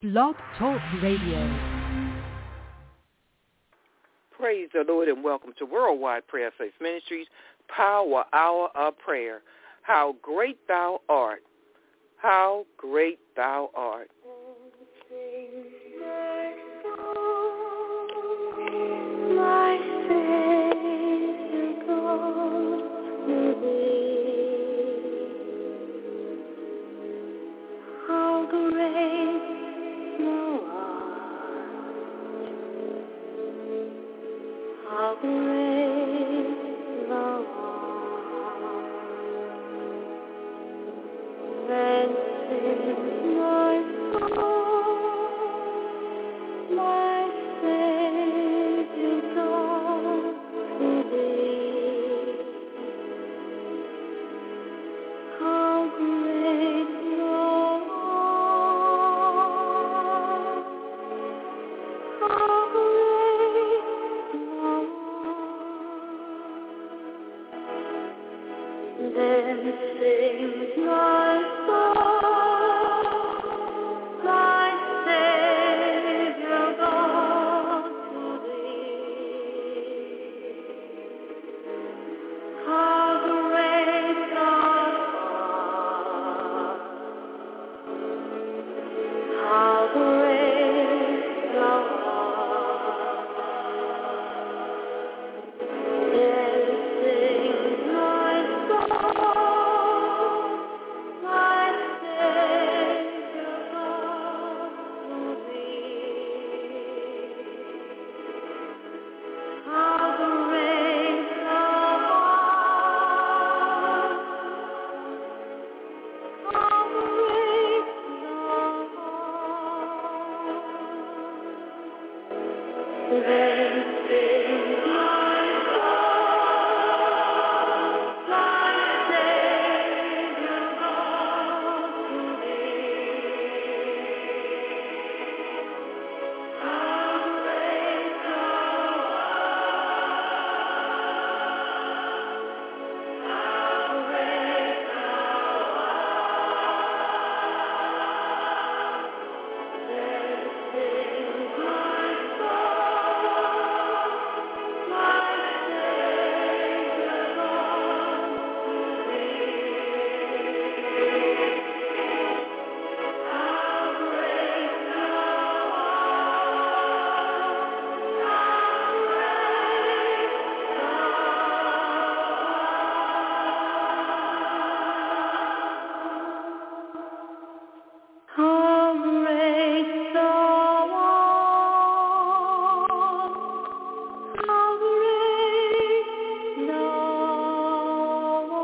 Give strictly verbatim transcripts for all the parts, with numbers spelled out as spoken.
Blog Talk Radio. Praise the Lord and welcome to Worldwide Prayer Faith Ministries, Power Hour of Prayer. How great thou art. How great thou art. My Savior goes to thee. How great thou art. How great thou art. Then sings my soul, my Savior God to thee. How great thou art. How great thou art. Then sings my soul, my Savior God to thee. How great thou art. How great thou art. Then sings my soul, my Savior God to thee. How great thou art. How great thou art. Then sings my soul, my Savior God to thee. How great thou art. How great thou art. Then sings my soul, my Savior God to thee. How great thou art. How great thou art. How great thou art. How great thou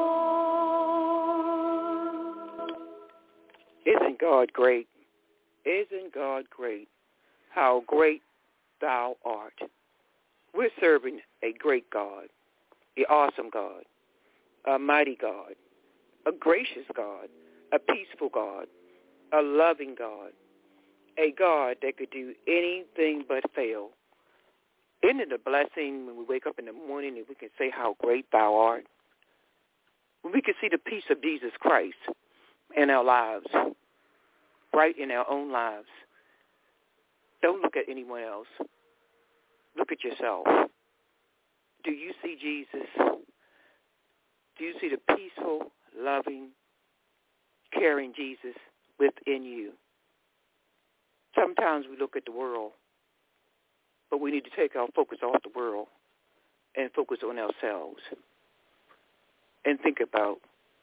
art. Isn't God great? Isn't God great? How great thou art. We're serving a great God, the awesome God, a mighty God, a gracious God, a peaceful God, a loving God, a God that could do anything but fail. Isn't it a blessing when we wake up in the morning and we can say how great thou art? When we can see the peace of Jesus Christ in our lives, right in our own lives. Don't look at anyone else. Look at yourself. Do you see Jesus? Do you see the peaceful, loving, caring Jesus within you? Sometimes we look at the world, but we need to take our focus off the world and focus on ourselves and think about,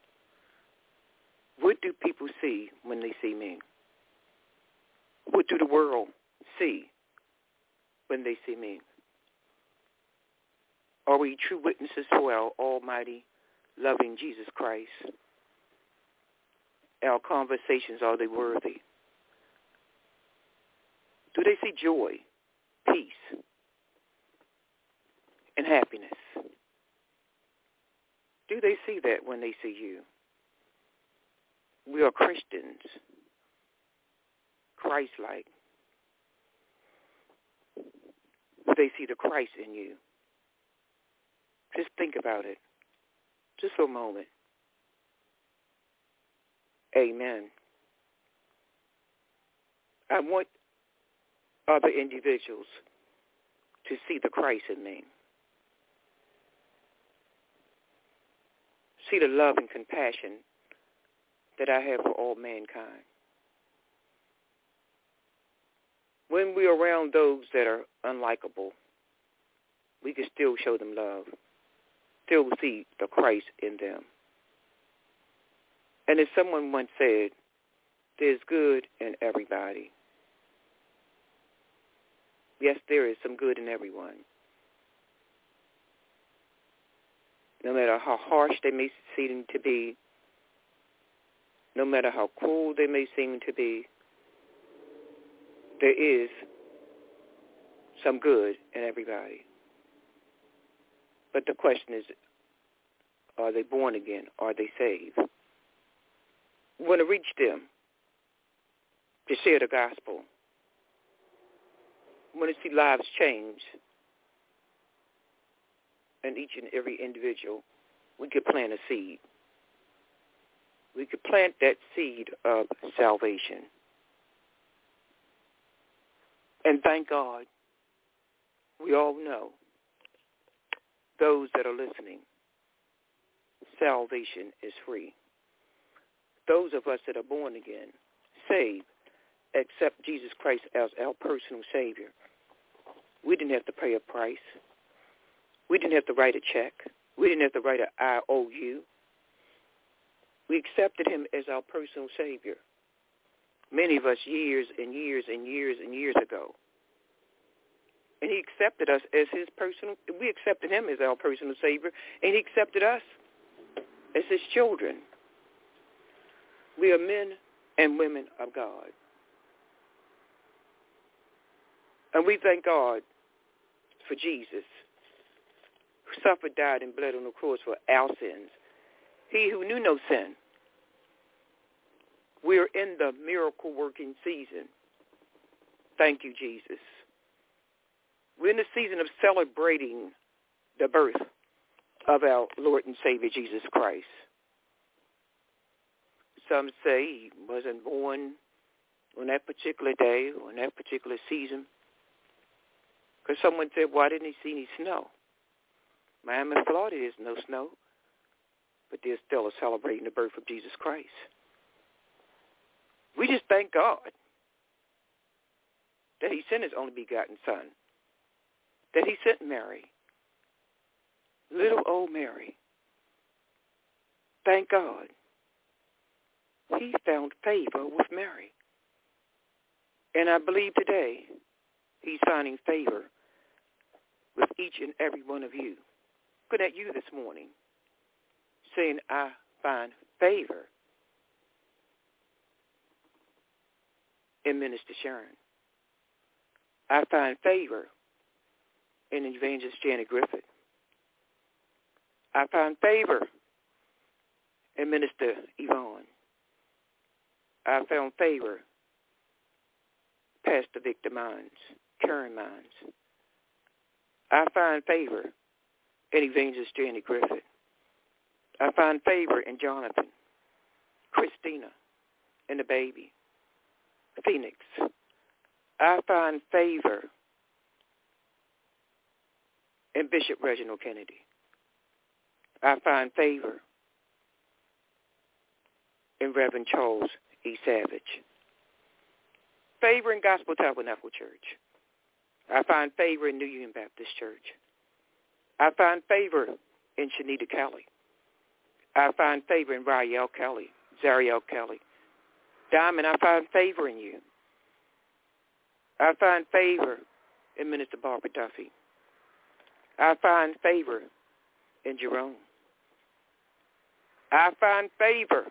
what do people see when they see me? What do the world see when they see me? Are we true witnesses for our almighty, loving Jesus Christ? Our conversations, are they worthy? Do they see joy, peace, and happiness? Do they see that when they see you? We are Christians, Christ-like. Do they see the Christ in you? Just think about it, just for a moment. Amen. I want other individuals to see the Christ in me. See the love and compassion that I have for all mankind. When we're around those that are unlikable, we can still show them love, still see the Christ in them. And as someone once said, there's good in everybody. Yes, there is some good in everyone. No matter how harsh they may seem to be, no matter how cruel they may seem to be, there is some good in everybody. But the question is, are they born again? Are they saved? We want to reach them to share the gospel. We want to see lives change. And each and every individual, we could plant a seed. We could plant that seed of salvation. And thank God, we all know, those that are listening, salvation is free. Those of us that are born again, saved, accept Jesus Christ as our personal Savior. We didn't have to pay a price. We didn't have to write a check. We didn't have to write an I O U. We accepted him as our personal Savior. Many of us years and years and years and years ago. And he accepted us as his personal, we accepted him as our personal Savior, and he accepted us as his children. We are men and women of God. And we thank God for Jesus, who suffered, died, and bled on the cross for our sins. He who knew no sin. We're in the miracle-working season. Thank you, Jesus. We're in the season of celebrating the birth of our Lord and Savior, Jesus Christ. Some say he wasn't born on that particular day or on that particular season. Because someone said, why didn't he see any snow? Miami, Florida, there's no snow. But they're still celebrating the birth of Jesus Christ. We just thank God that he sent his only begotten son, that he sent Mary, little old Mary. Thank God. He found favor with Mary. And I believe today he's finding favor with each and every one of you. Looking at you this morning, saying, I find favor in Minister Sharon. I find favor in Evangelist Janet Griffith. I find favor in Minister Yvonne. I found favor Pastor Victor Mines, Karen Mines. I find favor in Evangelist Janet Griffith. I find favor in Jonathan, Christina, and the baby, Phoenix. I find favor in Bishop Reginald Kennedy. I find favor in Reverend Charles E. Savage. Favor in Gospel Tabernacle Church. I find favor in New Union Baptist Church. I find favor in Shanita Kelly. I find favor in Rael Kelly, Zariel Kelly. Diamond, I find favor in you. I find favor in Minister Barbara Duffy. I find favor in Jerome. I find favor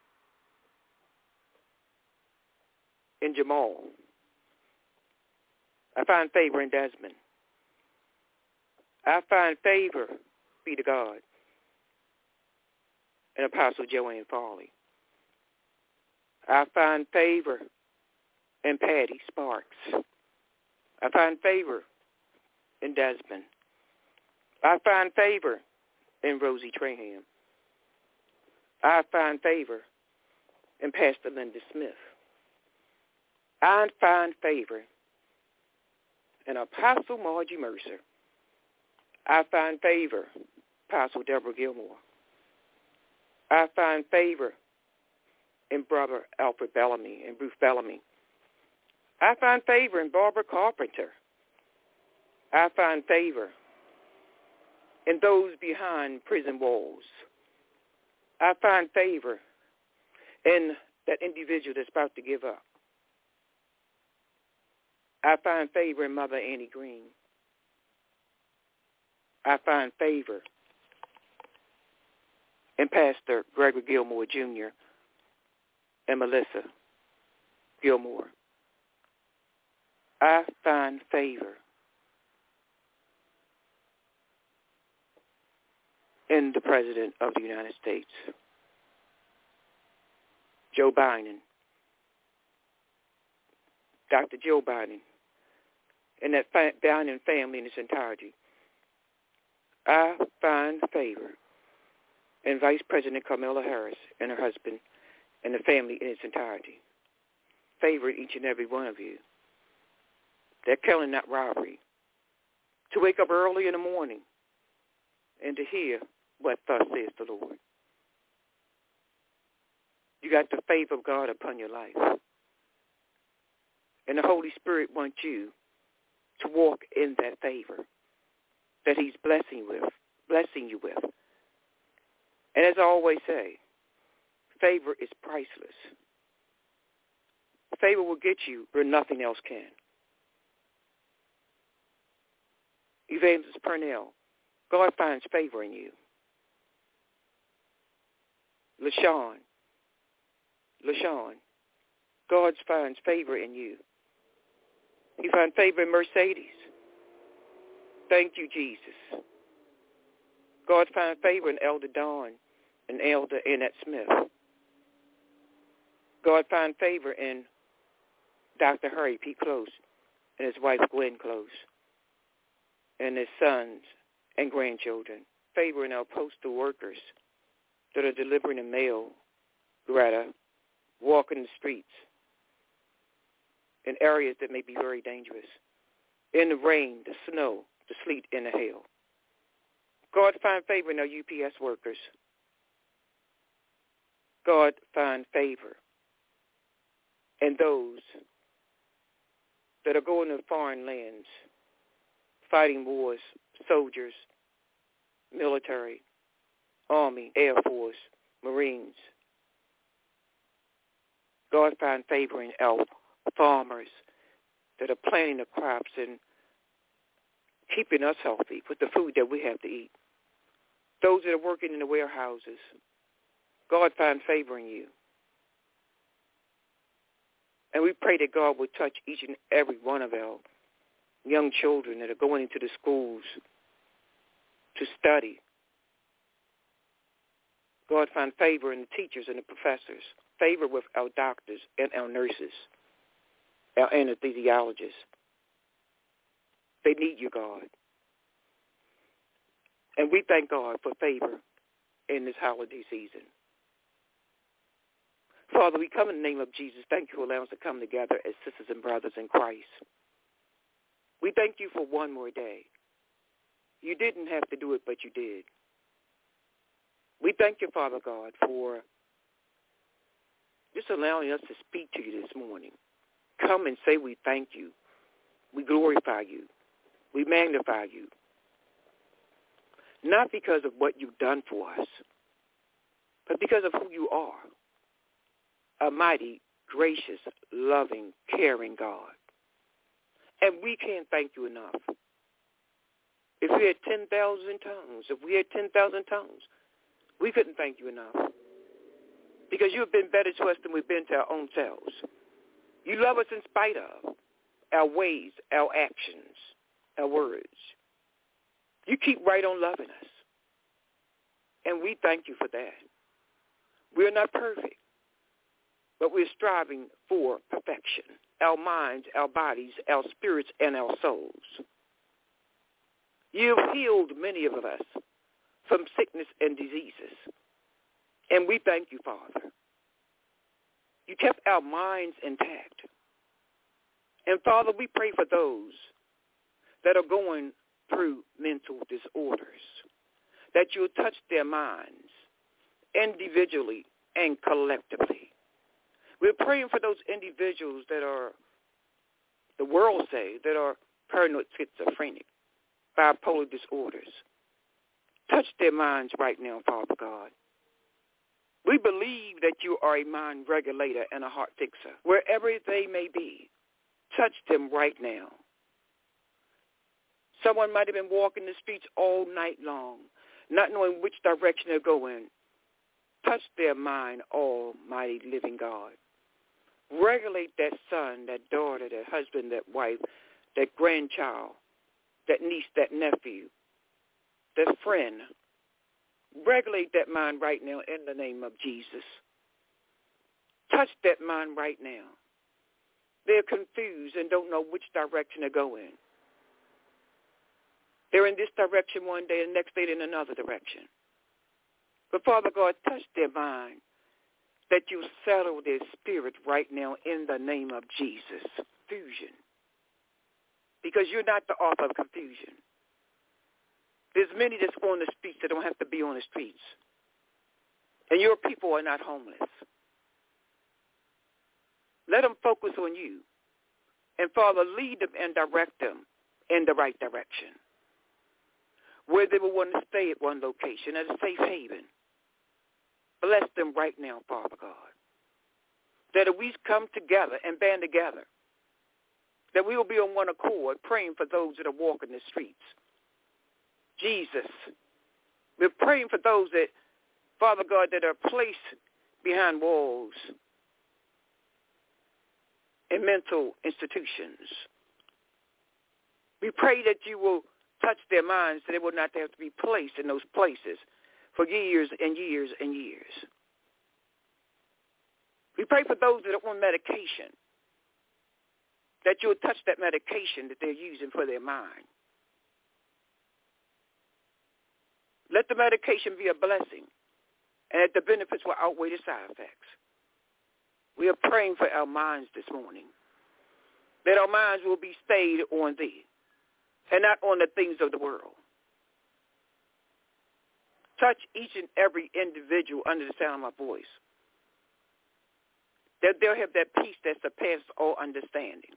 in Jamal. I find favor in Desmond. I find favor, be to God, in Apostle Joanne Farley. I find favor in Patty Sparks. I find favor in Desmond. I find favor in Rosie Traham. I find favor in Pastor Linda Smith. I find favor in Apostle Margie Mercer. I find favor, Apostle Deborah Gilmore. I find favor in Brother Alfred Bellamy and Ruth Bellamy. I find favor in Barbara Carpenter. I find favor in those behind prison walls. I find favor in that individual that's about to give up. I find favor in Mother Annie Green. I find favor in Pastor Gregory Gilmore Junior and Melissa Gilmore. I find favor in the President of the United States, Joe Biden, Doctor Joe Biden, and that Biden family in its entirety. I find favor in Vice President Kamala Harris and her husband and the family in its entirety. Favor in each and every one of you. They're killing that robbery. To wake up early in the morning and to hear what thus says the Lord. You got the favor of God upon your life. And the Holy Spirit wants you to walk in that favor that he's blessing you with, blessing you with. And as I always say, favor is priceless. Favor will get you where nothing else can. Evangelist Purnell, God finds favor in you. LaShawn, LaShawn, God finds favor in you. He finds favor in Mercedes. Thank you, Jesus. God finds favor in Elder Dawn and Elder Annette Smith. God finds favor in Doctor Harry P. Close and his wife Gwen Close and his sons and grandchildren. Favor in our postal workers that are delivering the mail, Greta, walking the streets in areas that may be very dangerous, in the rain, the snow, the sleet, and the hail. God find favor in our U P S workers. God find favor in those that are going to foreign lands, fighting wars, soldiers, military, Army, Air Force, Marines. God find favor in our farmers that are planting the crops and keeping us healthy with the food that we have to eat. Those that are working in the warehouses, God find favor in you. And we pray that God will touch each and every one of our young children that are going into the schools to study. God find favor in the teachers and the professors, favor with our doctors and our nurses, our anesthesiologists. They need you, God. And we thank God for favor in this holiday season. Father, we come in the name of Jesus. Thank you for allowing us to come together as sisters and brothers in Christ. We thank you for one more day. You didn't have to do it, but you did. We thank you, Father God, for just allowing us to speak to you this morning. Come and say we thank you. We glorify you. We magnify you. Not because of what you've done for us, but because of who you are. A mighty, gracious, loving, caring God. And we can't thank you enough. If we had ten thousand tongues, if we had ten thousand tongues, we couldn't thank you enough. Because you have been better to us than we've been to our own selves. You love us in spite of our ways, our actions, our words. You keep right on loving us. And we thank you for that. We're not perfect, but we're striving for perfection. Our minds, our bodies, our spirits, and our souls. You've healed many of us from sickness and diseases. And we thank you, Father. You kept our minds intact. And, Father, we pray for those that are going through mental disorders, that you'll touch their minds individually and collectively. We're praying for those individuals that are, the world say, that are paranoid schizophrenic, bipolar disorders. Touch their minds right now, Father God. We believe that you are a mind regulator and a heart fixer, wherever they may be. Touch them right now. Someone might have been walking the streets all night long, not knowing which direction they're going. Touch their mind, almighty living God. Regulate that son, that daughter, that husband, that wife, that grandchild, that niece, that nephew, that friend. Regulate that mind right now in the name of Jesus. Touch that mind right now. They're confused and don't know which direction to go in. They're in this direction one day and the next day in another direction. But Father God, touch their mind, that you settle their spirit right now in the name of Jesus. Confusion. Because you're not the author of confusion. There's many that's on the streets that don't have to be on the streets. And your people are not homeless. Let them focus on you. And, Father, lead them and direct them in the right direction, where they will want to stay at one location, at a safe haven. Bless them right now, Father God, that if we come together and band together, that we will be on one accord praying for those that are walking the streets. Jesus, we're praying for those that, Father God, that are placed behind walls in mental institutions. We pray that you will touch their minds so they will not have to be placed in those places for years and years and years. We pray for those that are on medication, that you will touch that medication that they're using for their mind. Let the medication be a blessing, and that the benefits will outweigh the side effects. We are praying for our minds this morning, that our minds will be stayed on thee and not on the things of the world. Touch each and every individual under the sound of my voice, that they'll have that peace that surpasses all understanding,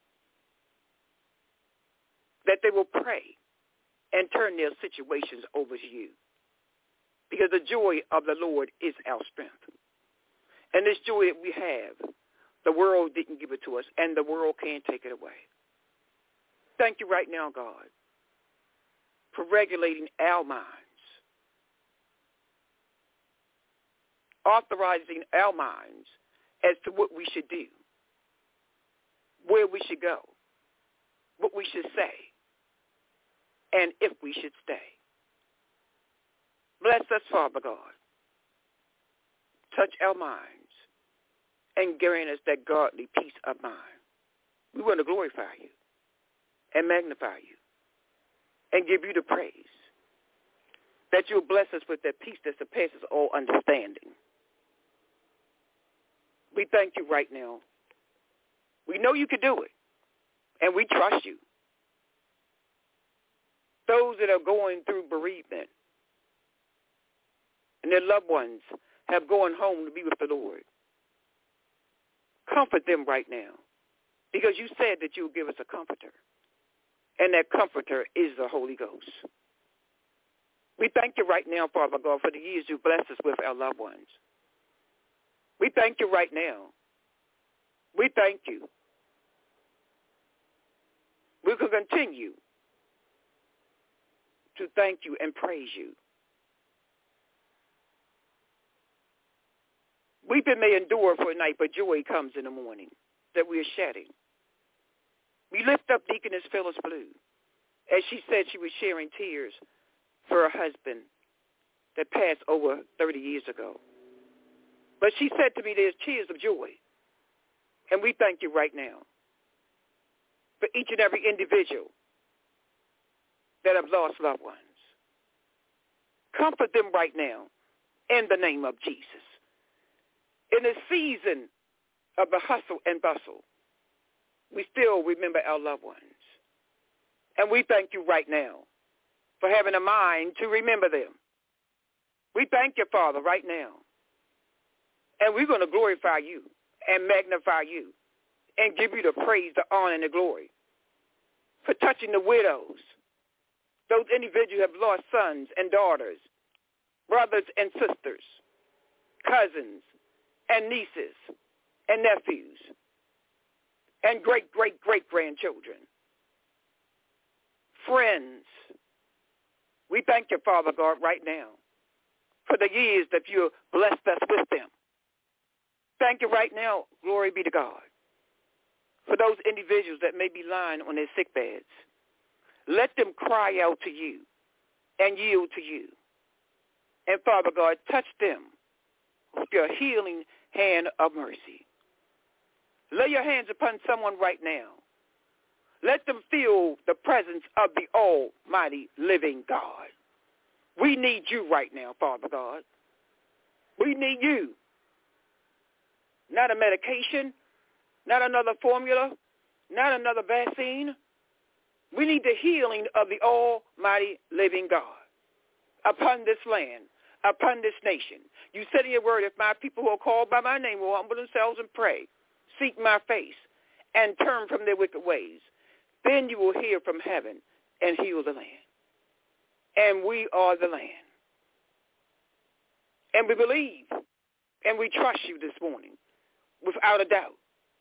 that they will pray and turn their situations over to you, because the joy of the Lord is our strength. And this joy that we have, the world didn't give it to us, and the world can't take it away. Thank you right now, God, for regulating our minds, authorizing our minds as to what we should do, where we should go, what we should say, and if we should stay. Bless us, Father God. Touch our minds and grant us that godly peace of mind. We want to glorify you and magnify you and give you the praise, that you'll bless us with that peace that surpasses all understanding. We thank you right now. We know you can do it, and we trust you. Those that are going through bereavement and their loved ones have gone home to be with the Lord, comfort them right now, because you said that you would give us a comforter, and that comforter is the Holy Ghost. We thank you right now, Father God, for the years you blessed us with our loved ones. We thank you right now. We thank you. We can continue to thank you and praise you. Weeping may endure for a night, but joy comes in the morning that we are shedding. We lift up Deaconess Phyllis Blue, as she said she was sharing tears for her husband that passed over thirty years ago. But she said to me, there's tears of joy. And we thank you right now for each and every individual that have lost loved ones. Comfort them right now in the name of Jesus. In the season of the hustle and bustle, we still remember our loved ones. And we thank you right now for having a mind to remember them. We thank you, Father, right now. And we're going to glorify you and magnify you and give you the praise, the honor, and the glory for touching the widows, those individuals who have lost sons and daughters, brothers and sisters, cousins and nieces and nephews, and great, great, great grandchildren, friends. We thank you, Father God, right now for the years that you blessed us with them. Thank you right now, glory be to God, for those individuals that may be lying on their sick beds. Let them cry out to you and yield to you. And Father God, touch them with your healing hand of mercy. Lay your hands upon someone right now. Let them feel the presence of the almighty living God. We need you right now, Father God. We need you. Not a medication, not another formula, not another vaccine. We need the healing of the almighty living God upon this land, upon this nation. You said in your word, if my people who are called by my name will humble themselves and pray, seek my face, and turn from their wicked ways, then you will hear from heaven and heal the land. And we are the land. And we believe and we trust you this morning without a doubt.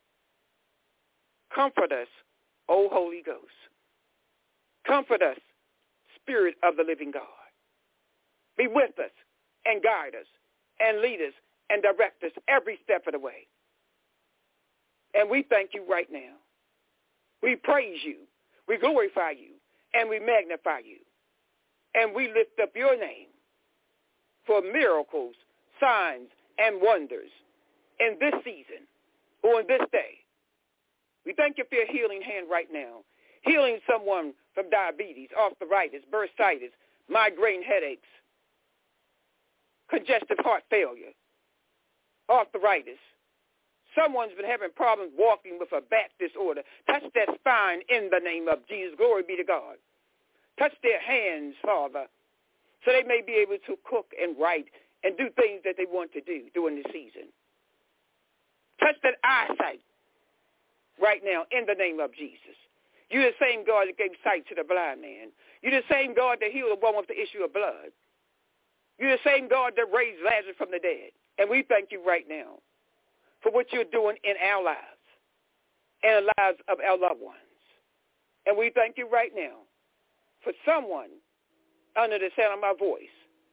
Comfort us, O Holy Ghost. Comfort us, Spirit of the living God. Be with us and guide us and lead us and direct us every step of the way. And we thank you right now. We praise you, we glorify you, and we magnify you. And we lift up your name for miracles, signs, and wonders in this season or in this day. We thank you for your healing hand right now, healing someone from diabetes, arthritis, bursitis, migraine headaches, congestive heart failure, arthritis. Someone's been having problems walking with a back disorder. Touch that spine in the name of Jesus. Glory be to God. Touch their hands, Father, so they may be able to cook and write and do things that they want to do during the season. Touch that eyesight right now in the name of Jesus. You're the same God that gave sight to the blind man. You're the same God that healed the one with the issue of blood. You're the same God that raised Lazarus from the dead. And we thank you right now for what you're doing in our lives and the lives of our loved ones. And we thank you right now for someone under the sound of my voice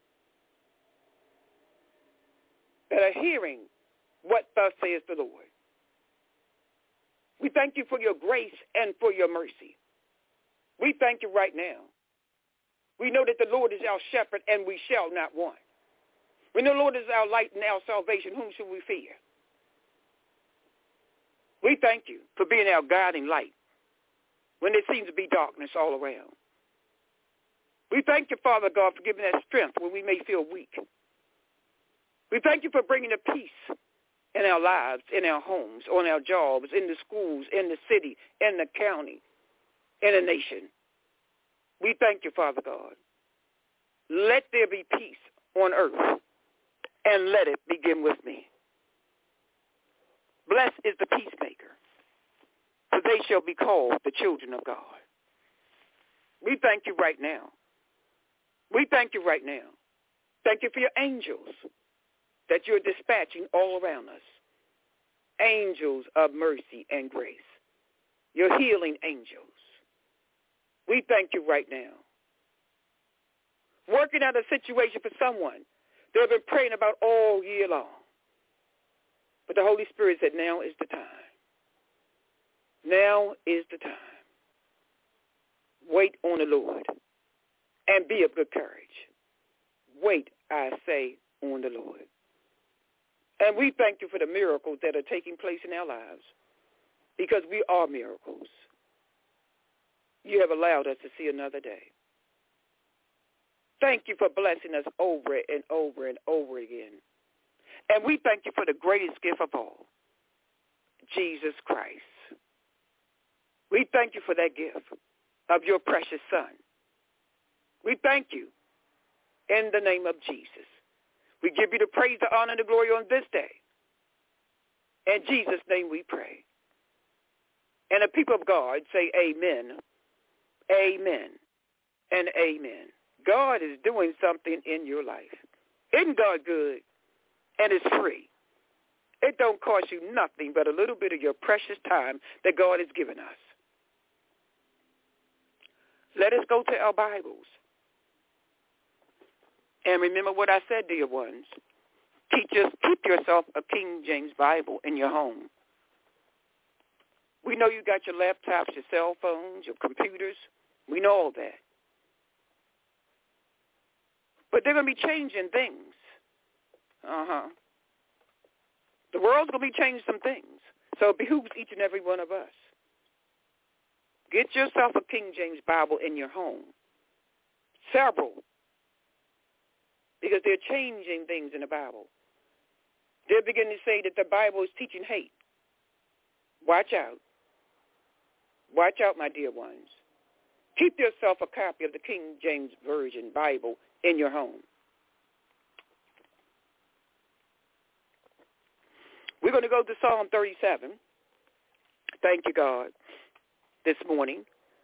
that are hearing what thus says the Lord. We thank you for your grace and for your mercy. We thank you right now. We know that the Lord is our shepherd and we shall not want. We know the Lord is our light and our salvation. Whom should we fear? We thank you for being our guiding light when there seems to be darkness all around. We thank you, Father God, for giving us strength when we may feel weak. We thank you for bringing the peace in our lives, in our homes, on our jobs, in the schools, in the city, in the county, in the nation. We thank you, Father God. Let there be peace on earth, and let it begin with me. Blessed is the peacemaker, for they shall be called the children of God. We thank you right now. We thank you right now. Thank you for your angels that you're dispatching all around us. Angels of mercy and grace. Your healing angels. We thank you right now. Working out a situation for someone they've been praying about all year long. But the Holy Spirit said, now is the time. Now is the time. Wait on the Lord and be of good courage. Wait, I say, on the Lord. And we thank you for the miracles that are taking place in our lives because we are miracles. You have allowed us to see another day. Thank you for blessing us over and over and over again. And we thank you for the greatest gift of all, Jesus Christ. We thank you for that gift of your precious Son. We thank you in the name of Jesus. We give you the praise, the honor, and the glory on this day. In Jesus' name we pray. And the people of God say amen, amen, and amen. God is doing something in your life. Isn't God good? And it's free. It don't cost you nothing but a little bit of your precious time that God has given us. Let us go to our Bibles. And remember what I said, dear ones. Keep, just, keep yourself a King James Bible in your home. We know you got your laptops, your cell phones, your computers. We know all that. But they're going to be changing things. Uh-huh. The world's going to be changing some things. So it behooves each and every one of us. Get yourself a King James Bible in your home. Several. Because they're changing things in the Bible. They're beginning to say that the Bible is teaching hate. Watch out. Watch out, my dear ones. Keep yourself a copy of the King James Version Bible in your home. We're going to go to Psalm thirty-seven. Thank you, God, this morning.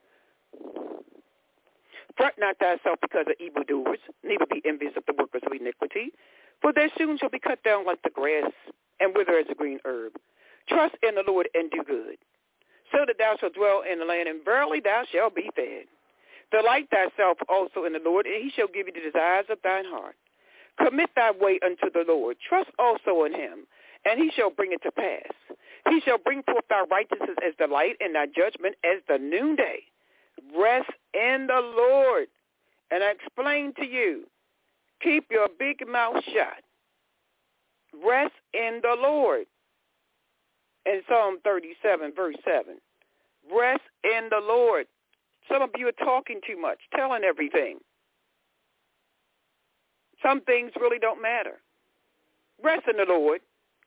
Fret not thyself because of evildoers, neither be envious of the workers of iniquity, for they soon shall be cut down like the grass and wither as a green herb. Trust in the Lord and do good, so that thou shalt dwell in the land, and verily thou shalt be fed. Delight thyself also in the Lord, and he shall give you the desires of thine heart. Commit thy way unto the Lord. Trust also in him, and he shall bring it to pass. He shall bring forth thy righteousness as the light, and thy judgment as the noonday. Rest in the Lord. And I explain to you, keep your big mouth shut. Rest in the Lord. In Psalm thirty-seven, verse seven. Rest in the Lord. Some of you are talking too much, telling everything. Some things really don't matter. Rest in the Lord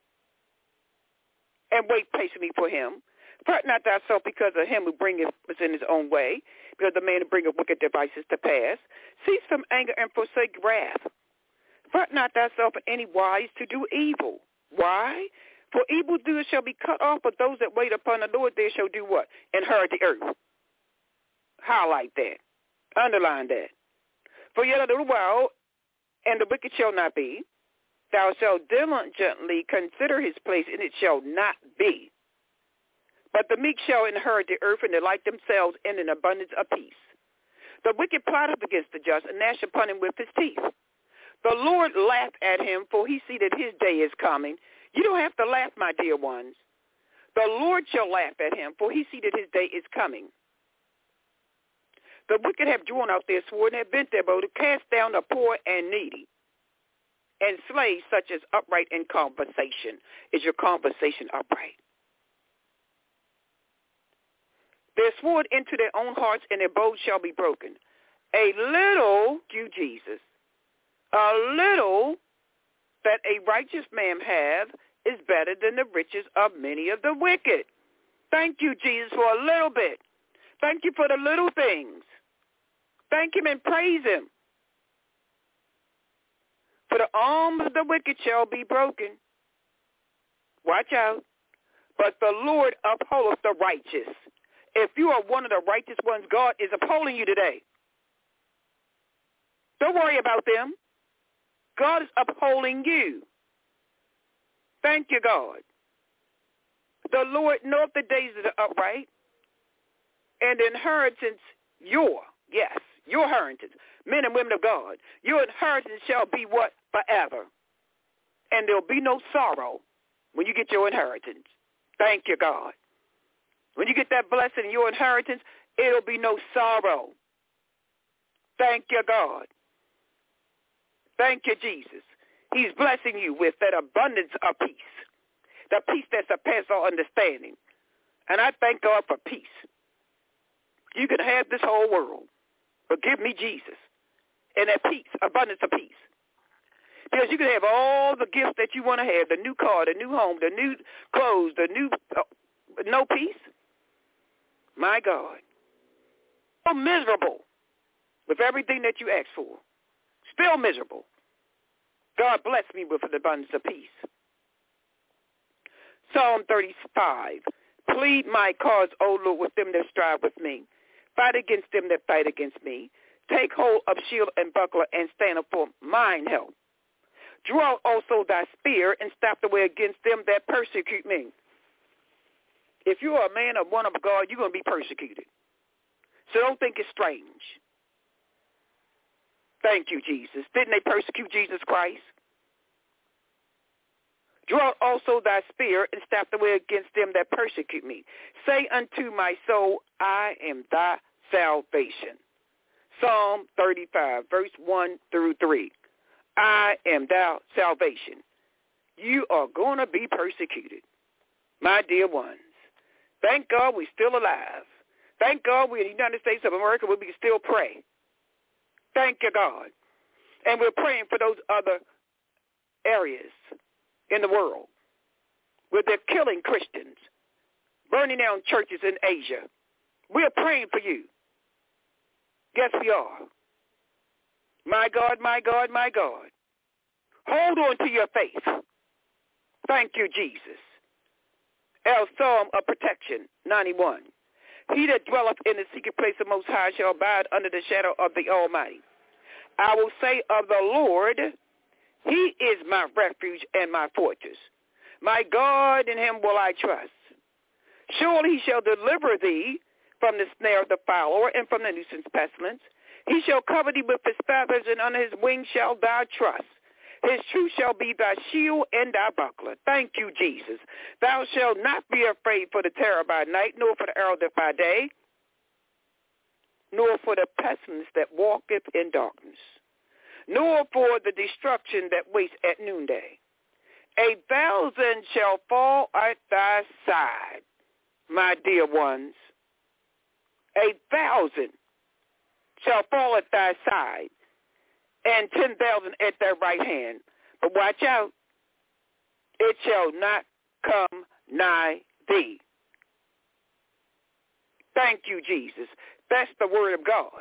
and wait patiently for him. Fret not thyself because of him who bringeth us in his own way, because the man who bringeth wicked devices to pass. Cease from anger and forsake wrath. Fret not thyself in any wise to do evil. Why? For evildoers shall be cut off, but those that wait upon the Lord, they shall do what? Inherit the earth. Highlight that. Underline that. For yet a little while, and the wicked shall not be. Thou shalt diligently consider his place, and it shall not be. But the meek shall inherit the earth and delight themselves in an abundance of peace. The wicked plotteth against the just, and gnash upon him with his teeth. The Lord laughed at him, for he see that his day is coming. You don't have to laugh, my dear ones. The Lord shall laugh at him, for he see that his day is coming. The wicked have drawn out their sword and have bent their bow to cast down the poor and needy, and slay such as upright in conversation. Is your conversation upright? Their sword into their own hearts, and their bows shall be broken. A little, you Jesus, a little that a righteous man have is better than the riches of many of the wicked. Thank you, Jesus, for a little bit. Thank you for the little things. Thank him and praise him. For the arms of the wicked shall be broken. Watch out. But the Lord upholdeth the righteous. If you are one of the righteous ones, God is upholding you today. Don't worry about them. God is upholding you. Thank you, God. The Lord knoweth the days of the upright, and inheritance your, yes, your inheritance, men and women of God, your inheritance shall be what? Forever. And there'll be no sorrow when you get your inheritance. Thank you, God. When you get that blessing in your inheritance, it'll be no sorrow. Thank you, God. Thank you, Jesus. He's blessing you with that abundance of peace, the peace that surpasses all understanding. And I thank God for peace. You can have this whole world, but give me Jesus and that peace, abundance of peace. Because you can have all the gifts that you want to have, the new car, the new home, the new clothes, the new, uh, no peace. my God. So miserable with everything that you asked for. Still miserable. God bless me with an abundance of peace. Psalm thirty-five. Plead my cause, O Lord, with them that strive with me. Fight against them that fight against me. Take hold of shield and buckler and stand up for mine help. Draw also thy spear and stop the way against them that persecute me. If you are a man or one of God, you're going to be persecuted. So don't think it's strange. Thank you, Jesus. Didn't they persecute Jesus Christ? Draw also thy spear and stop the way against them that persecute me. Say unto my soul, I am thy salvation. Psalm thirty-five, verse one through three. I am thou salvation. You are going to be persecuted, my dear ones. Thank God we're still alive. Thank God we're in the United States of America where we can still pray. Thank you, God. And we're praying for those other areas in the world where they're killing Christians, burning down churches in Asia. We're praying for you. Yes, we are. My God, my God, my God. Hold on to your faith. Thank you, Jesus. El Psalm of Protection, ninety-one. He that dwelleth in the secret place of Most High shall abide under the shadow of the Almighty. I will say of the Lord, he is my refuge and my fortress. My God, in him will I trust. Surely he shall deliver thee from the snare of the fowler and from the nuisance pestilence. He shall cover thee with his feathers, and under his wings shalt thou trust. His truth shall be thy shield and thy buckler. Thank you, Jesus. Thou shalt not be afraid for the terror by night, nor for the arrow that by day, nor for the pestilence that walketh in darkness, nor for the destruction that wastes at noonday. A thousand shall fall at thy side, my dear ones. A thousand shall fall at thy side, and ten thousand at thy right hand. But watch out, it shall not come nigh thee. Thank you, Jesus. That's the word of God.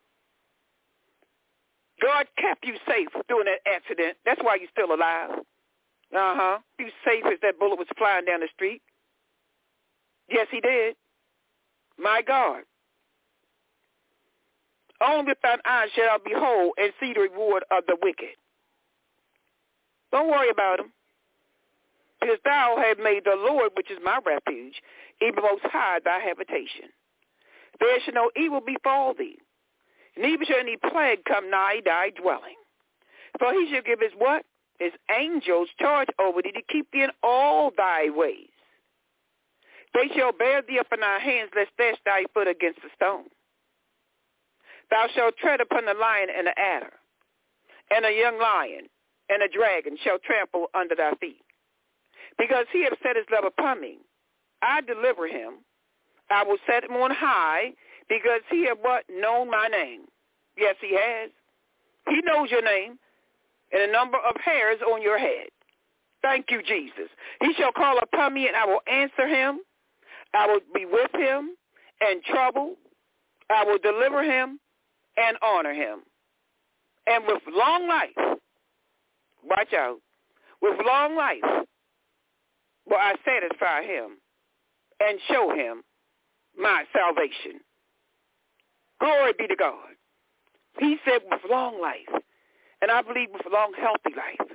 God kept you safe during that accident. That's why you're still alive. Uh-huh. You safe as that bullet was flying down the street. Yes, he did. My God. Only with thine eyes shall thou behold and see the reward of the wicked. Don't worry about them. Because thou hast made the Lord, which is my refuge, even Most High thy habitation. There shall no evil befall thee, neither shall any plague come nigh thy dwelling. For he shall give his what? His angels charge over thee to keep thee in all thy ways. They shall bear thee up in thy hands, lest dash thy foot against a stone. Thou shalt tread upon the lion and the adder, and a young lion and a dragon shall trample under thy feet. Because he hath set his love upon me, I deliver him. I will set him on high, because he hath what? Known my name. Yes, he has. He knows your name and a number of hairs on your head. Thank you, Jesus. He shall call upon me, and I will answer him. I will be with him in trouble. I will deliver him and honor him. And with long life, watch out, with long life will I satisfy him and show him my salvation. Glory be to God. He said with long life, and I believe with long, healthy life,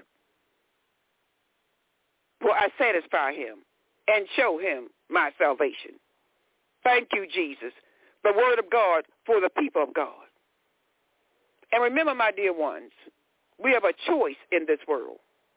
will I satisfy him and show him my salvation. Thank you, Jesus, the word of God for the people of God. And remember, my dear ones, we have a choice in this world.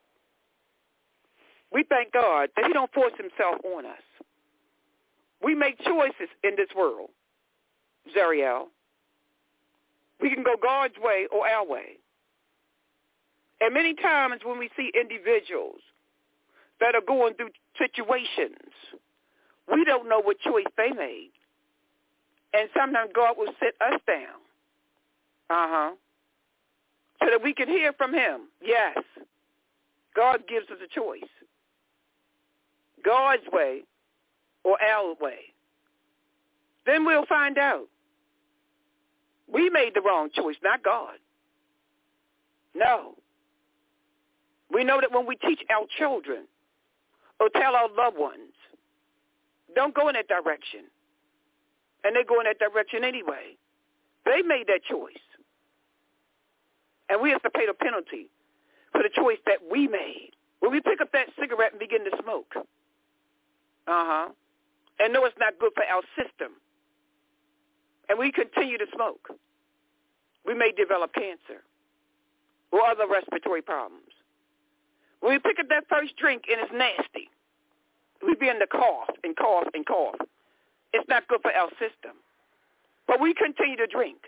We thank God that he don't force himself on us. We make choices in this world, Zariel. We can go God's way or our way. And many times when we see individuals that are going through situations, we don't know what choice they made. And sometimes God will sit us down. Uh-huh. So that we can hear from him. Yes. God gives us a choice. God's way or our way. then we'll find out. We made the wrong choice, not God. No. We know that when we teach our children or tell our loved ones, don't go in that direction, and they go in that direction anyway, they made that choice. And we have to pay the penalty for the choice that we made. When we pick up that cigarette and begin to smoke, uh-huh, and know it's not good for our system, and we continue to smoke, we may develop cancer or other respiratory problems. When we pick up that first drink and it's nasty, we begin to cough and cough and cough. It's not good for our system. But we continue to drink.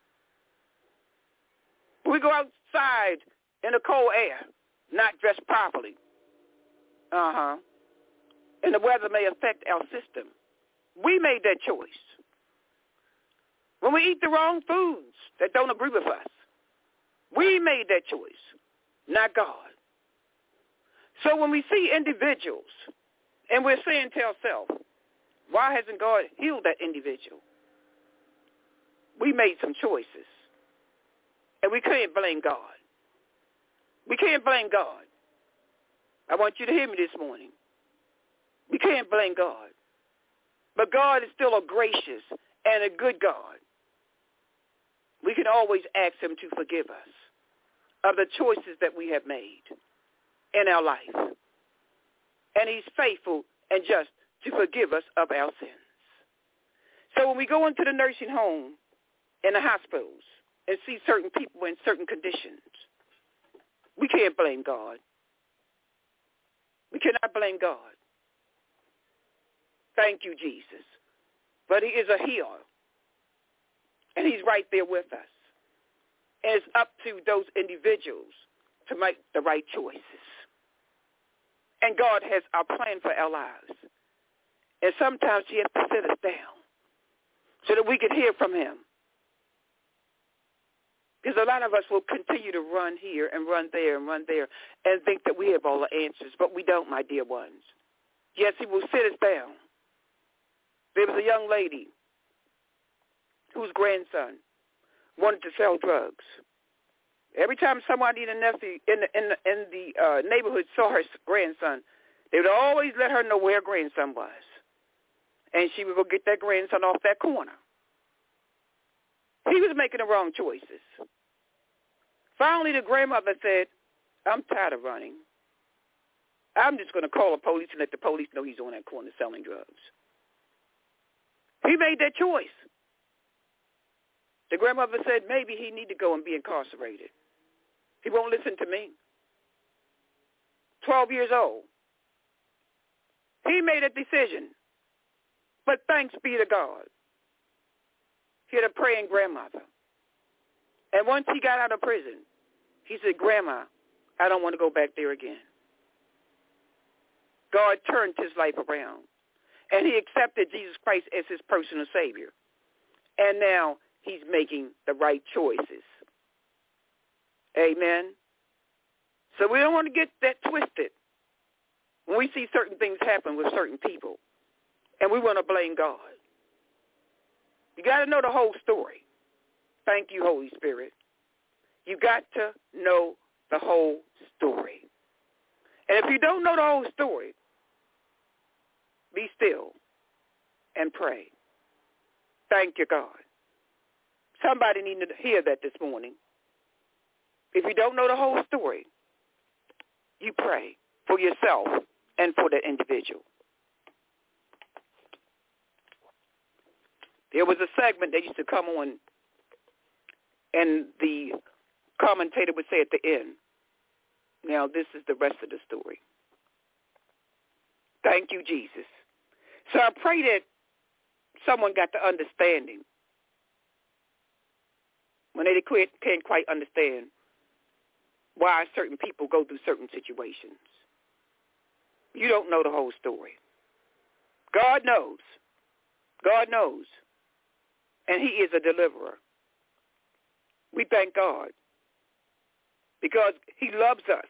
We go outside in the cold air, not dressed properly. Uh-huh. And the weather may affect our system. We made that choice. When we eat the wrong foods that don't agree with us, we made that choice, not God. So when we see individuals and we're saying to ourselves, why hasn't God healed that individual? We made some choices. And we can't blame God. We can't blame God. I want you to hear me this morning. We can't blame God. But God is still a gracious and a good God. We can always ask him to forgive us of the choices that we have made in our life. And he's faithful and just to forgive us of our sins. So when we go into the nursing home and the hospitals and see certain people in certain conditions, we can't blame God. We cannot blame God. Thank you, Jesus. But he is a healer. And he's right there with us. And it's up to those individuals to make the right choices. And God has a plan for our lives. And sometimes he has to sit us down so that we can hear from him. Because a lot of us will continue to run here and run there and run there and think that we have all the answers, but we don't, my dear ones. Yes, he will sit us down. There was a young lady whose grandson wanted to sell drugs. Every time somebody in the nephew in the in the, in the uh, neighborhood saw her grandson, they would always let her know where her grandson was, and she would go get that grandson off that corner. He was making the wrong choices. Finally, the grandmother said, "I'm tired of running. I'm just going to call the police and let the police know he's on that corner selling drugs." He made that choice. The grandmother said, maybe he need to go and be incarcerated. He won't listen to me. Twelve years old. He made a decision. But thanks be to God. He had a praying grandmother. And once he got out of prison, he said, Grandma, I don't want to go back there again. God turned his life around. And he accepted Jesus Christ as his personal Savior. And now he's making the right choices. Amen. So we don't want to get that twisted when we see certain things happen with certain people. And we want to blame God. You got to know the whole story. Thank you, Holy Spirit. You got to know the whole story. And if you don't know the whole story, be still and pray. Thank you, God. Somebody needs to hear that this morning. If you don't know the whole story, you pray for yourself and for the individual. There was a segment that used to come on, and the commentator would say at the end, now this is the rest of the story. Thank you, Jesus. So I pray that someone got the understanding when they can't quite understand why certain people go through certain situations. You don't know the whole story. God knows. God knows. And he is a deliverer. We thank God because he loves us.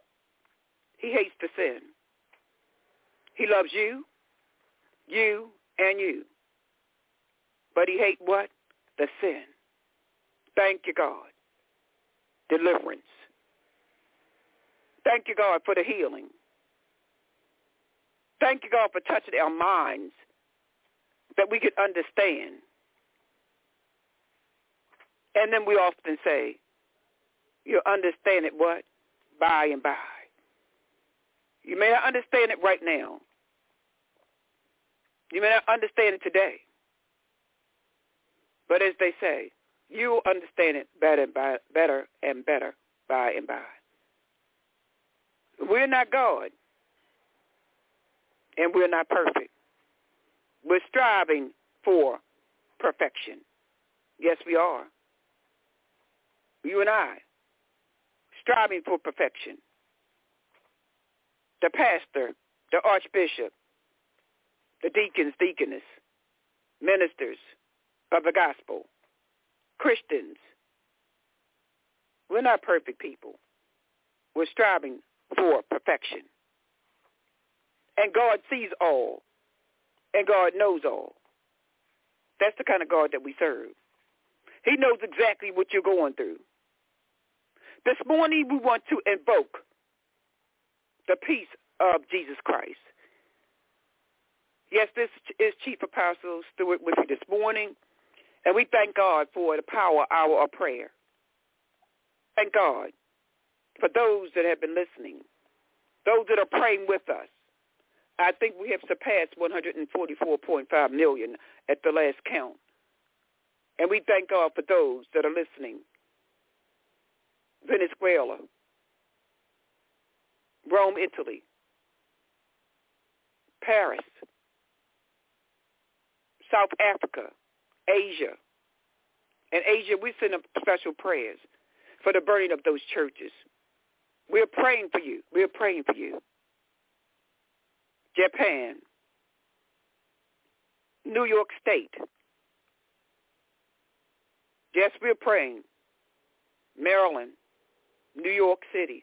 He hates the sin. He loves you, you, and you. But he hates what? The sin. Thank you, God. Deliverance. Thank you, God, for the healing. Thank you, God, for touching our minds that we could understand. And then we often say, you'll understand it what? By and by. You may not understand it right now. You may not understand it today. But as they say, you'll understand it better and by, better and better by and by. We're not God. And we're not perfect. We're striving for perfection. Yes, we are. You and I, striving for perfection. The pastor, the archbishop, the deacons, deaconess, ministers of the gospel, Christians. We're not perfect people. We're striving for perfection. And God sees all. And God knows all. That's the kind of God that we serve. He knows exactly what you're going through. This morning we want to invoke the peace of Jesus Christ. Yes, this is Chief Apostle Stewart with you this morning. And we thank God for the power hour of prayer. Thank God for those that have been listening, those that are praying with us. I think we have surpassed one hundred forty-four point five million at the last count. And we thank God for those that are listening. Venezuela, Rome, Italy, Paris, South Africa, Asia. And Asia, we send up special prayers for the burning of those churches. We're praying for you. We're praying for you. Japan, New York State. Yes, we're praying. Maryland, New York City.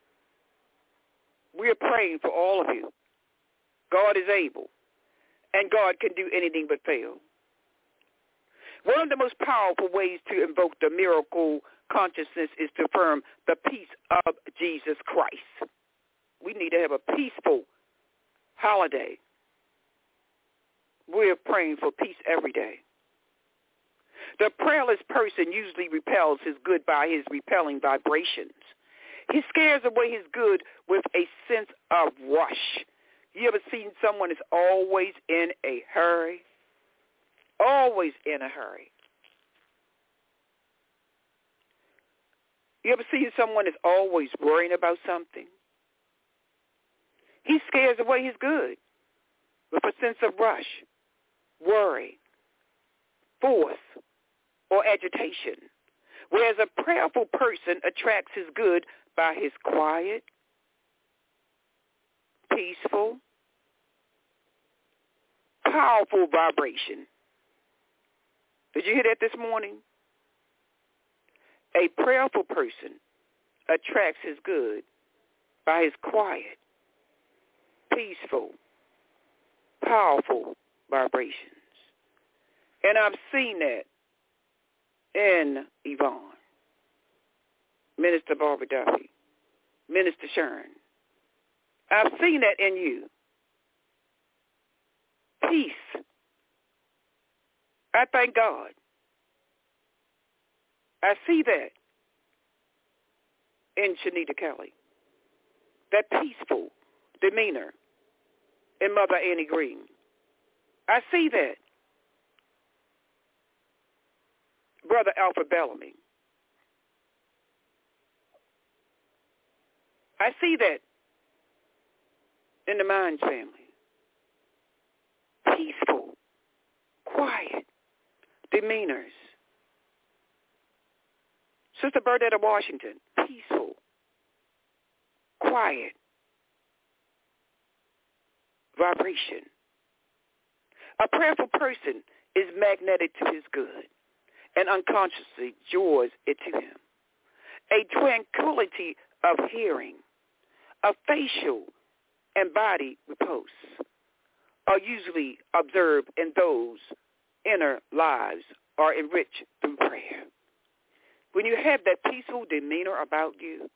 We're praying for all of you. God is able, and God can do anything but fail. One of the most powerful ways to invoke the miracle consciousness is to affirm the peace of Jesus Christ. We need to have a peaceful holiday. We're praying for peace every day. The prayerless person usually repels his good by his repelling vibrations. He scares away his good with a sense of rush. You ever seen someone that's always in a hurry? Always in a hurry. You ever seen someone that's always worrying about something? He scares away his good with a sense of rush, worry, force, or agitation, whereas a prayerful person attracts his good by his quiet, peaceful, powerful vibration. Did you hear that this morning? A prayerful person attracts his good by his quiet, peaceful, powerful vibrations. And I've seen that in Yvonne, Minister Barbara Duffy, Minister Sharon. I've seen that in you. Peace. I thank God. I see that in Shanita Kelly. That peaceful demeanor in Mother Annie Green. I see that. Brother Alfred Bellamy. I see that in the Mines family. Peaceful, quiet demeanors. Sister Bernadette Washington, peaceful, quiet vibration. A prayerful person is magnetic to his good and unconsciously draws it to him. A tranquility of hearing, a facial and body repose, are usually observed in those inner lives are enriched through prayer. When you have that peaceful demeanor about you,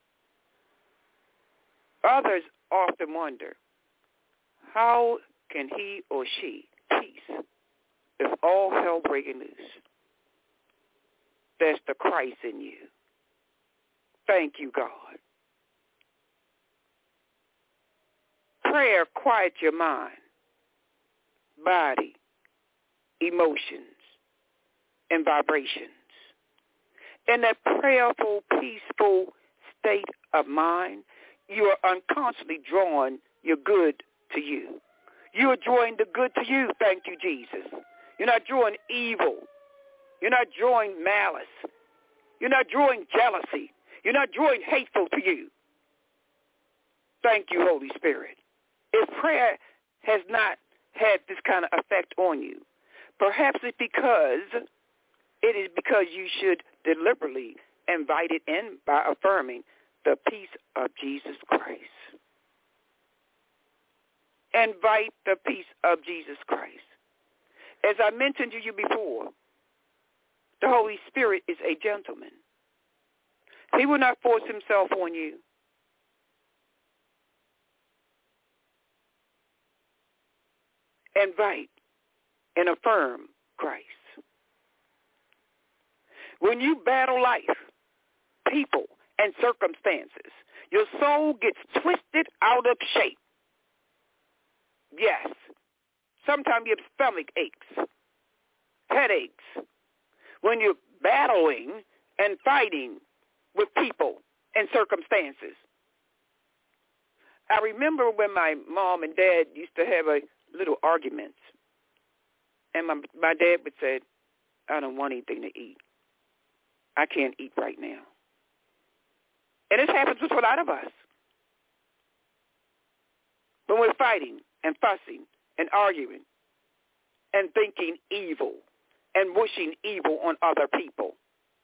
others often wonder, how can he or she peace if all hell breaking loose? That's the Christ in you. Thank you, God. Prayer quiets your mind, body, emotions, and vibrations. In that prayerful, peaceful state of mind, you are unconsciously drawing your good to you. You are drawing the good to you, thank you, Jesus. You're not drawing evil. You're not drawing malice. You're not drawing jealousy. You're not drawing hateful to you. Thank you, Holy Spirit. If prayer has not had this kind of effect on you, perhaps it's because it is because you should deliberately invite it in by affirming the peace of Jesus Christ. Invite the peace of Jesus Christ. As I mentioned to you before, the Holy Spirit is a gentleman. He will not force himself on you. Invite and affirm Christ. When you battle life, people, and circumstances, your soul gets twisted out of shape. Yes. Sometimes you have stomach aches, headaches, when you're battling and fighting with people and circumstances. I remember when my mom and dad used to have a little arguments, and my my dad would say, I don't want anything to eat. I can't eat right now. And this happens with a lot of us. When we're fighting and fussing and arguing and thinking evil and wishing evil on other people,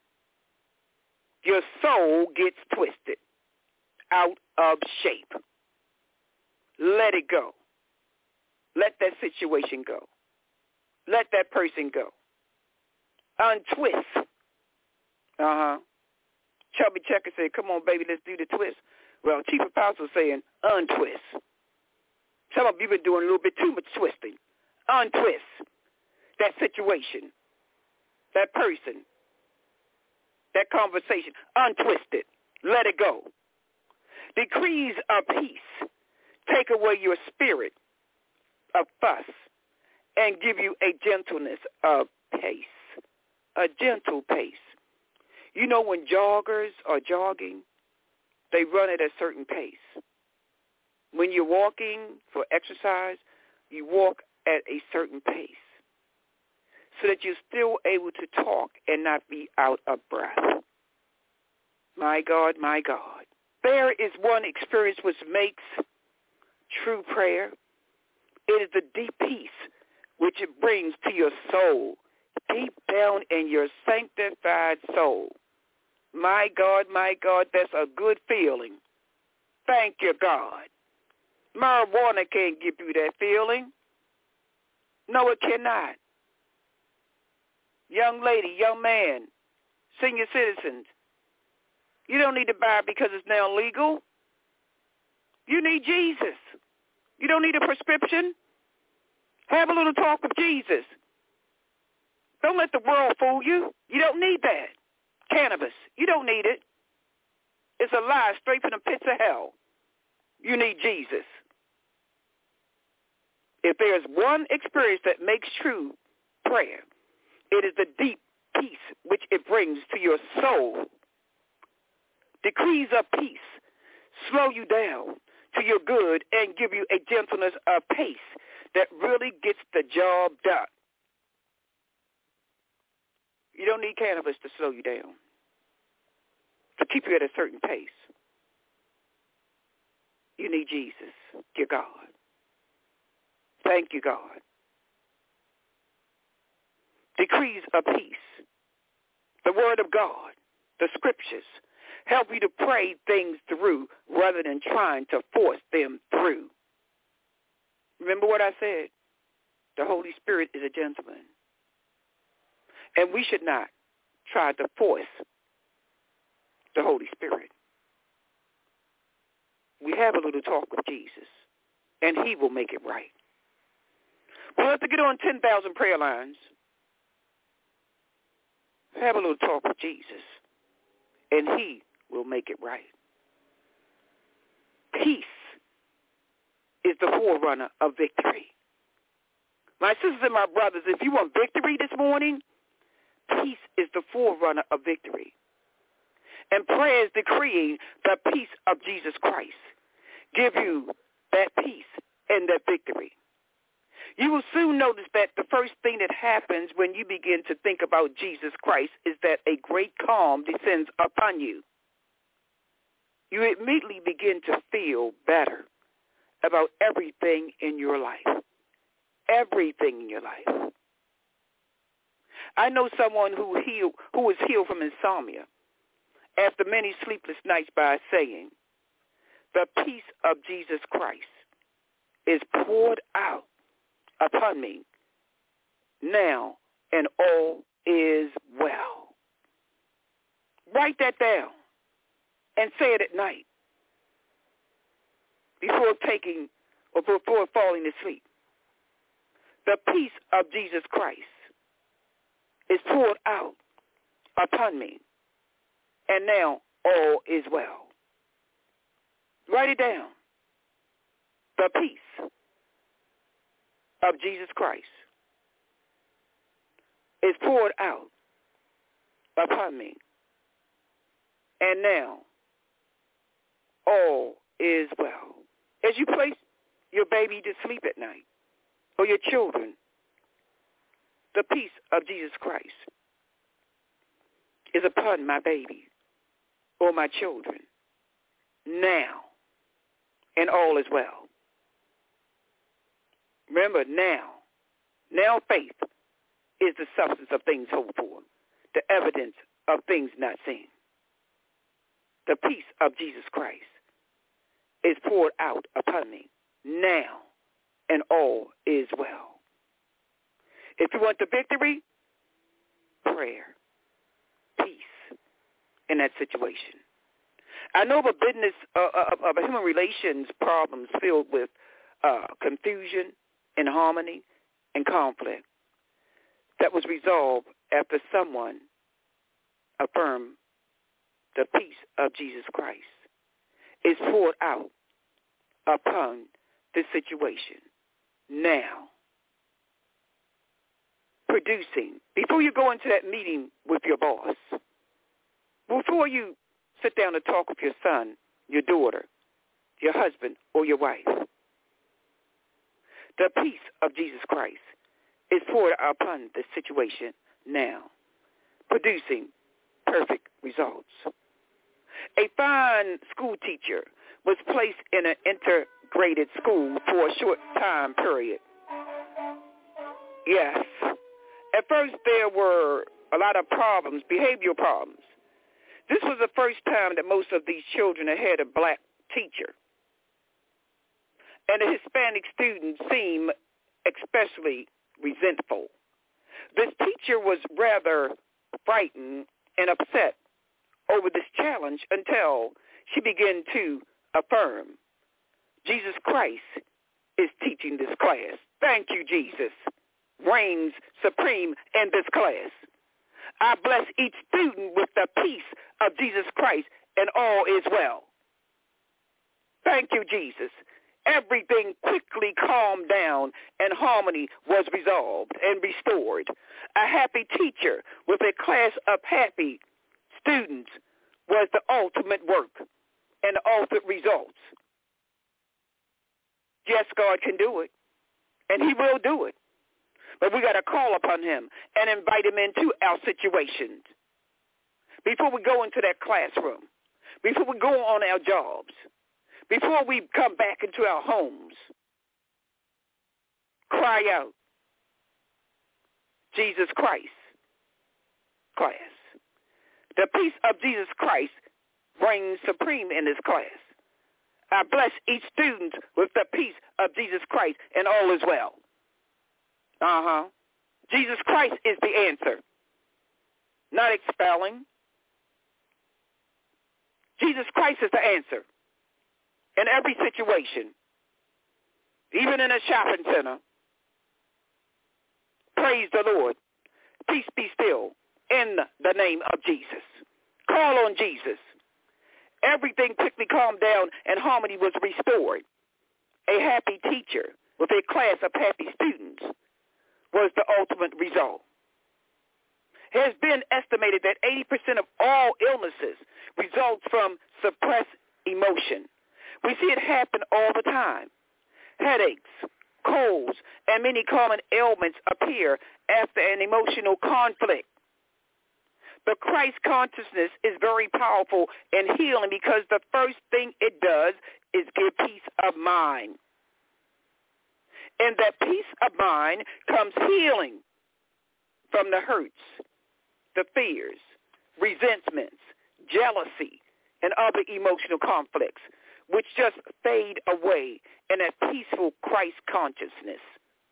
your soul gets twisted out of shape. Let it go. Let that situation go. Let that person go. Untwist. Uh-huh. Chubby Checker said, come on, baby, let's do the twist. Well, Chief Apostle saying, untwist. Some of you have been doing a little bit too much twisting. Untwist that situation, that person, that conversation. Untwist it. Let it go. Decrees of peace take away your spirit of fuss and give you a gentleness of pace, a gentle pace. You know, when joggers are jogging, they run at a certain pace. When you're walking for exercise, you walk at a certain pace so that you're still able to talk and not be out of breath. My God, my God. There is one experience which makes true prayer. It is the deep peace which it brings to your soul, deep down in your sanctified soul. My God, my God, that's a good feeling. Thank you, God. Marijuana can't give you that feeling. No, it cannot. Young lady, young man, senior citizens, you don't need to buy it because it's now legal. You need Jesus. You don't need a prescription. Have a little talk with Jesus. Don't let the world fool you. You don't need that. Cannabis, you don't need it. It's a lie straight from the pits of hell. You need Jesus. If there's one experience that makes true prayer, it is the deep peace which it brings to your soul. Decrees of peace slow you down to your good and give you a gentleness of pace that really gets the job done. You don't need cannabis to slow you down, to keep you at a certain pace. You need Jesus, dear God. Thank you, God. Decrees of peace, the word of God, the scriptures, help you to pray things through rather than trying to force them through. Remember what I said? The Holy Spirit is a gentleman. And we should not try to force the Holy Spirit. We have a little talk with Jesus, and he will make it right. We'll have to get on ten thousand prayer lines. Have a little talk with Jesus, and he will make it right. Peace is the forerunner of victory. My sisters and my brothers, if you want victory this morning, peace is the forerunner of victory. And prayer is decreeing the peace of Jesus Christ give you that peace and that victory. You will soon notice that the first thing that happens when you begin to think about Jesus Christ is that a great calm descends upon you. You immediately begin to feel better about everything in your life. Everything in your life. I know someone who healed, who was healed from insomnia after many sleepless nights by saying, the peace of Jesus Christ is poured out upon me now, and all is well. Write that down and say it at night before taking or before falling asleep. The peace of Jesus Christ is poured out upon me, and now all is well. Write it down. The peace of Jesus Christ is poured out upon me, and now all is well. As you place your baby to sleep at night, or your children, the peace of Jesus Christ is upon my baby or my children now, and all is well. Remember, now, now faith is the substance of things hoped for, the evidence of things not seen. The peace of Jesus Christ is poured out upon me now, and all is well. If you want the victory, prayer, peace in that situation. I know of a business, uh, of, of a human relations problems filled with uh, confusion, inharmony, and conflict that was resolved after someone affirmed the peace of Jesus Christ is poured out upon this situation now, producing, before you go into that meeting with your boss, before you sit down and talk with your son, your daughter, your husband, or your wife, the peace of Jesus Christ is poured upon the situation now, producing perfect results. A fine school teacher was placed in an integrated school for a short time period. Yes. At first there were a lot of problems, behavioral problems. This was the first time that most of these children had had a black teacher. And the Hispanic students seemed especially resentful. This teacher was rather frightened and upset over this challenge until she began to affirm, Jesus Christ is teaching this class. Thank you, Jesus. Reigns supreme in this class. I bless each student with the peace of Jesus Christ, and all is well. Thank you, Jesus. Everything quickly calmed down, and harmony was resolved and restored. A happy teacher with a class of happy students was the ultimate work and the ultimate results. Yes, God can do it, and he will do it. But we got to call upon him and invite him into our situations. Before we go into that classroom, before we go on our jobs, before we come back into our homes, cry out, Jesus Christ, class. The peace of Jesus Christ reigns supreme in this class. I bless each student with the peace of Jesus Christ, and all is well. Uh-huh. Jesus Christ is the answer, not expelling. Jesus Christ is the answer in every situation, even in a shopping center. Praise the Lord. Peace be still in the name of Jesus. Call on Jesus. Everything quickly calmed down and harmony was restored. A happy teacher with a class of happy students was the ultimate result. It has been estimated that eighty percent of all illnesses results from suppressed emotion. We see it happen all the time. Headaches, colds, and many common ailments appear after an emotional conflict. The Christ consciousness is very powerful in healing because the first thing it does is give peace of mind. And that peace of mind comes healing from the hurts, the fears, resentments, jealousy, and other emotional conflicts, which just fade away in a peaceful Christ consciousness.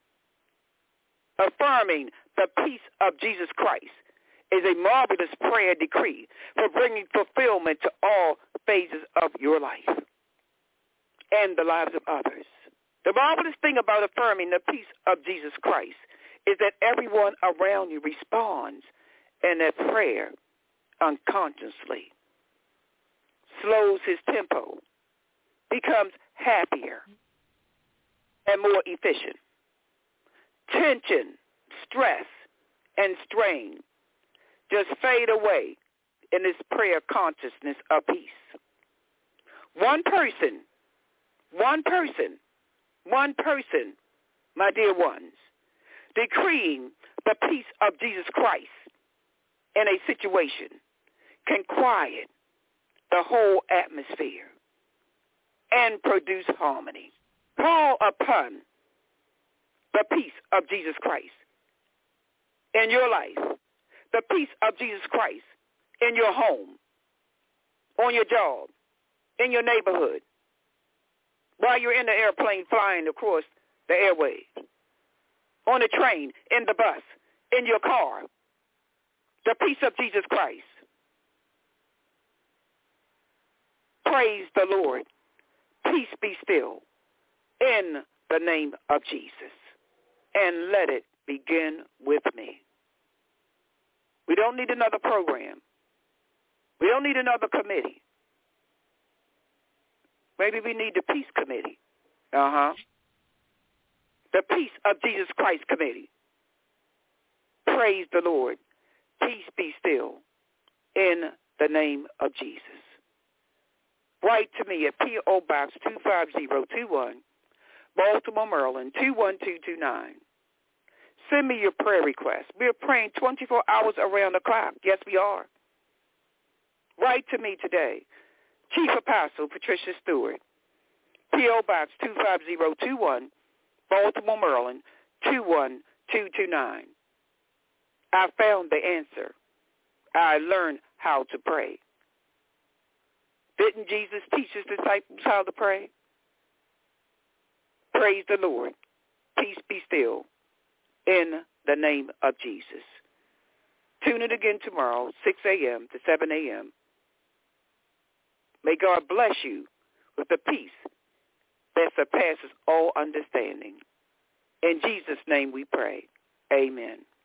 Affirming the peace of Jesus Christ is a marvelous prayer decree for bringing fulfillment to all phases of your life and the lives of others. The marvelous thing about affirming the peace of Jesus Christ is that everyone around you responds in that prayer unconsciously, slows his tempo, becomes happier and more efficient. Tension, stress, and strain just fade away in this prayer consciousness of peace. One person, one person, one person, my dear ones, decreeing the peace of Jesus Christ in a situation can quiet the whole atmosphere and produce harmony. Call upon the peace of Jesus Christ in your life, the peace of Jesus Christ in your home, on your job, in your neighborhood, while you're in the airplane flying across the airways, on the train, in the bus, in your car, the peace of Jesus Christ. Praise the Lord. Peace be still in the name of Jesus. And let it begin with me. We don't need another program. We don't need another committee. Maybe we need the Peace Committee. Uh-huh. The Peace of Jesus Christ Committee. Praise the Lord. Peace be still in the name of Jesus. Write to me at P O Box two five zero two one, Baltimore, Maryland, two one two two nine. Send me your prayer requests. We're praying twenty-four hours around the clock. Yes, we are. Write to me today. Chief Apostle Patricia Stewart, P O Box two five zero two one, Baltimore, Maryland, two one two two nine. I found the answer. I learned how to pray. Didn't Jesus teach his disciples how to pray? Praise the Lord. Peace be still in the name of Jesus. Tune in again tomorrow, six a.m. to seven a.m. May God bless you with the peace that surpasses all understanding. In Jesus' name we pray. Amen.